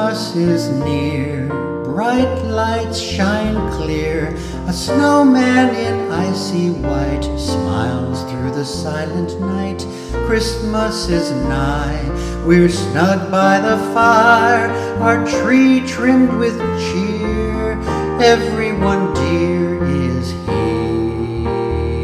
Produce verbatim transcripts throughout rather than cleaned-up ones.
Christmas is near, bright lights shine clear. A snowman in icy white smiles through the silent night. Christmas is nigh, we're snug by the fire, our tree trimmed with cheer. Everyone dear is here.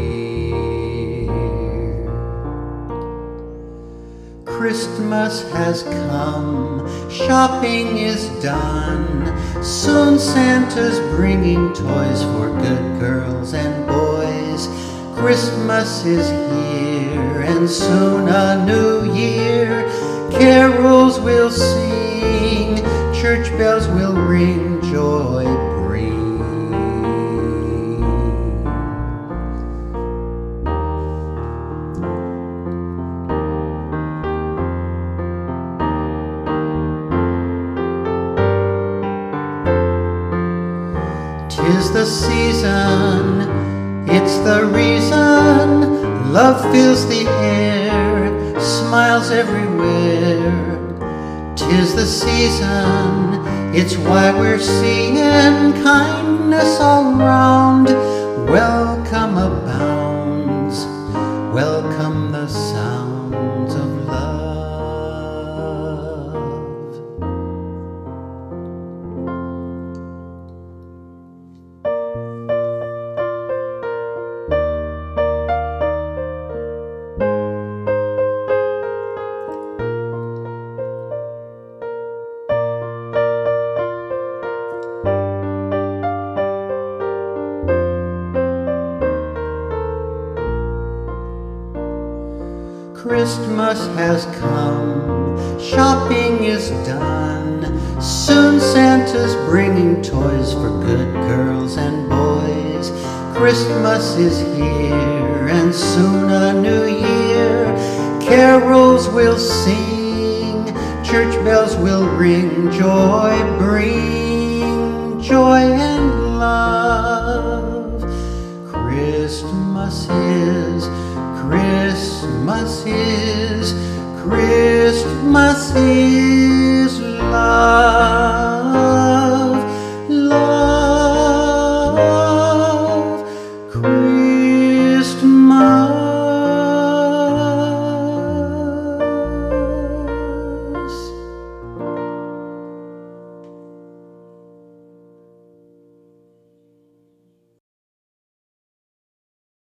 Christmas has come, shopping is done. Soon Santa's bringing toys for good girls and boys. Christmas is here, and soon a new year. Carols will sing, church bells will ring, joy bring. Tis the season, it's the reason, love fills the air, smiles everywhere. Tis the season, it's why we're seeing kindness all round. Welcome abounds, welcome the sounds of love. Christmas has come, shopping is done. Soon Santa's bringing toys for good girls and boys. Christmas is here, and soon a new year. Carols will sing, church bells will ring, joy bring, joy and love. Christmas is, Christmas is, Christmas is love.